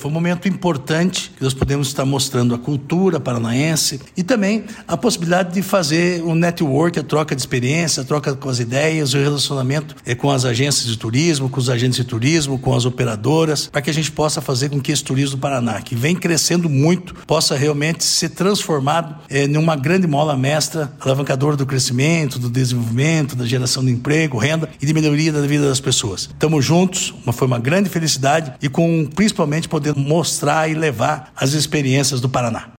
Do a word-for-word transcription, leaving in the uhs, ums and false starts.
Foi um momento importante que nós podemos estar mostrando a cultura paranaense e também a possibilidade de fazer um network, a troca de experiência, a troca com as ideias, o relacionamento com as agências de turismo, com os agentes de turismo, com as operadoras, para que a gente possa fazer com que esse turismo do Paraná, que vem crescendo muito, possa realmente ser transformado é, numa grande mola mestra, alavancadora do crescimento, do desenvolvimento, da geração de emprego, renda e de melhoria da vida das pessoas. Estamos juntos, uma, foi uma grande felicidade e com principalmente poder mostrar e levar as experiências do Paraná.